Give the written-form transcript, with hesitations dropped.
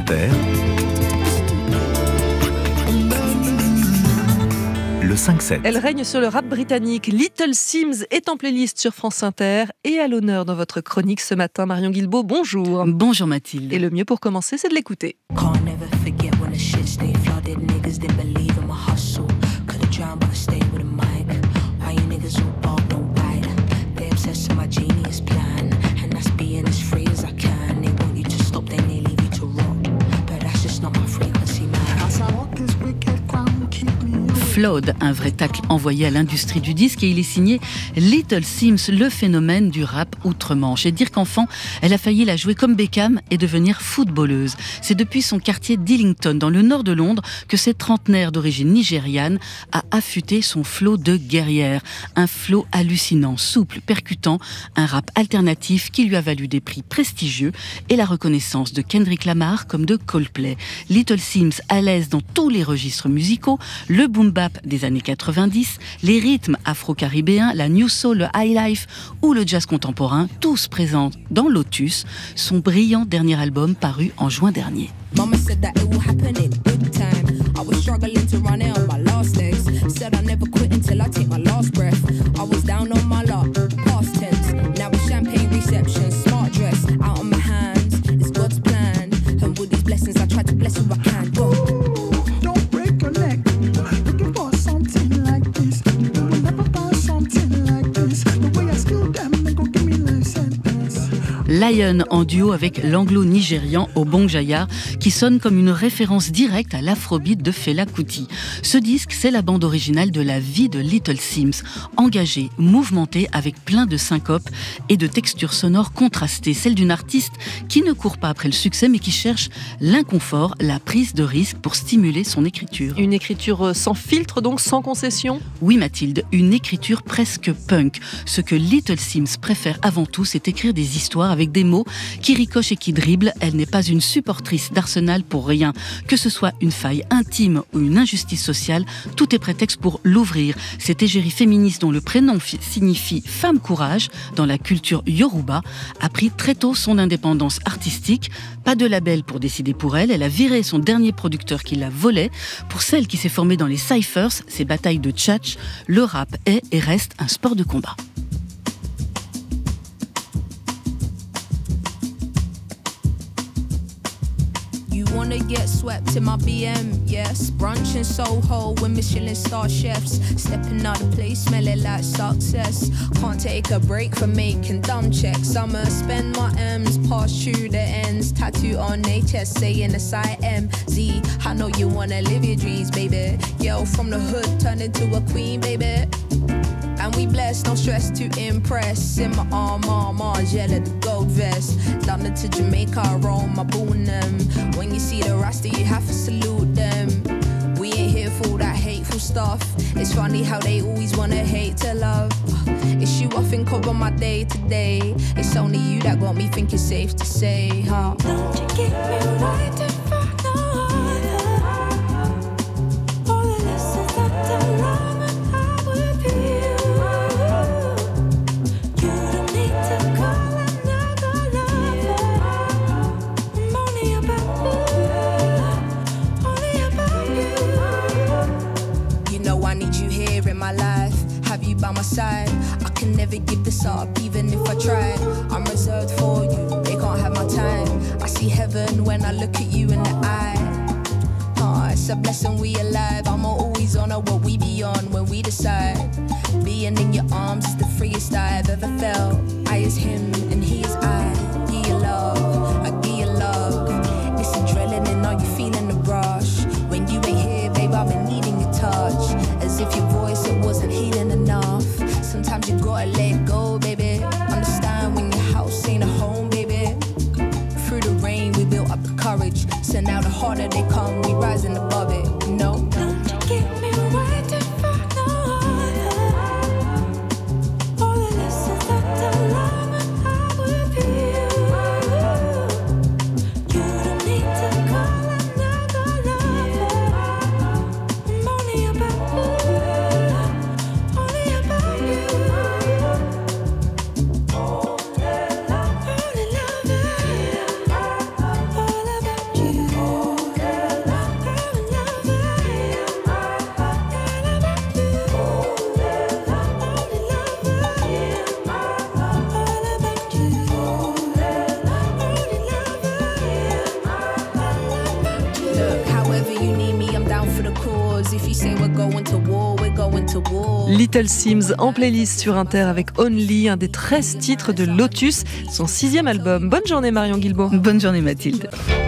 Inter, le 5-7. Elle règne sur le rap britannique. Little Simz est en playlist sur France Inter et à l'honneur dans votre chronique ce matin. Marion Guilbault, bonjour. Bonjour Mathilde. Et le mieux pour commencer, c'est de l'écouter. Flood, un vrai tacle envoyé à l'industrie du disque, et il est signé Little Simz, le phénomène du rap outre-Manche. Et dire qu'enfant, elle a failli la jouer comme Beckham et devenir footballeuse. C'est depuis son quartier d'Illington, dans le nord de Londres, que cette trentenaire d'origine nigériane a affûté son flow de guerrière. Un flow hallucinant, souple, percutant, un rap alternatif qui lui a valu des prix prestigieux et la reconnaissance de Kendrick Lamar comme de Coldplay. Little Simz, à l'aise dans tous les registres musicaux, le boom bap des années 90, les rythmes afro-caribéens, la new soul, le high life ou le jazz contemporain, tous présents dans Lotus, son brillant dernier album paru en juin dernier. Mama said that it will happen in good time. I was struggling to run it on my last legs. Said I never quit until I take my last breath. I was down on my luck, past tense. Now it's champagne reception, smart dress. Out of my hands, it's God's plan. And with these blessings I try to bless who I can. Go. Don't break your neck. Looking for something like this. You will never find something like this. The way I skill them, they gon' give me life sentence. Lion en duo avec l'anglo-nigérian Obong Jaya, qui sonne comme une référence directe à l'afrobeat de Fela Kuti. Ce disque, c'est la bande originale de la vie de Little Simz, engagée, mouvementée, avec plein de syncopes et de textures sonores contrastées, celle d'une artiste qui ne court pas après le succès, mais qui cherche l'inconfort, la prise de risque pour stimuler son écriture. Une écriture sans filtre, donc sans concession. Oui Mathilde, une écriture presque punk. Ce que Little Simz préfère avant tout, c'est écrire des histoires avec des mots qui ricochent et qui dribblent. Elle n'est pas une supportrice d'Arsenal pour rien. Que ce soit une faille intime ou une injustice sociale, tout est prétexte pour l'ouvrir. Cette égérie féministe dont le prénom signifie femme courage dans la culture yoruba a pris très tôt son indépendance artistique. Pas de label pour décider pour elle. Elle a viré son dernier producteur qui la volait. Pour celle qui s'est formée dans les cyphers, ces batailles de tchatch, le rap est et reste un sport de combat. You wanna get swept in my BM, yes. Brunch in Soho with Michelin star chefs. Stepping out of place, smelling like success. Can't take a break from making dumb checks. I'ma spend my M's, pass through the ends. Tattoo on their chest, saying S-I-M-Z. I know you wanna live your dreams, baby. Girl from the hood, turn into a queen, baby. And we blessed, no stress to impress. In my arm, gel the gold vest. London to Jamaica, Rome, I boon them. When you see the Rasta, you have to salute them. We ain't here for all that hateful stuff. It's funny how they always wanna hate to love. It's you I think of on my day to day. It's only you that got me thinking safe to say, huh? Don't you get me right to fuck no other. All the lessons that I learned when I was with you. You don't need to call another lover. I'm only about you. You know I need you here in my life. Have you by my side? I can never give this up, even if I tried. I'm reserved for you, they can't have my time. I see heaven when I look at you in the eye. It's a blessing we alive. I'm always honor what we be on when we decide. Being in your arms is the freest I've ever felt. I is him and he is I. Give you love, I give you love. It's adrenaline, are you feeling the rush? When you ain't here, babe, I've been needing your touch. As if your voice, it wasn't healing enough. Sometimes you gotta let go, baby. Understand when your house ain't a home, baby. Through the rain, we built up the courage. So now the harder they come, we rising above it. No, Don't you get me right to fuck no other. All the lessons that I learned when I was with you. You don't need to call another lover. I'm only about you. Only about you. Only love you. All about you. you need me, I'm down for the cause. If you say we're going to war, we're going to war. Little Sims en playlist sur Inter avec Only, un des 13 titres de Lotus, son 6e album. Bonne journée Marion Guilbault. Bonne journée Mathilde.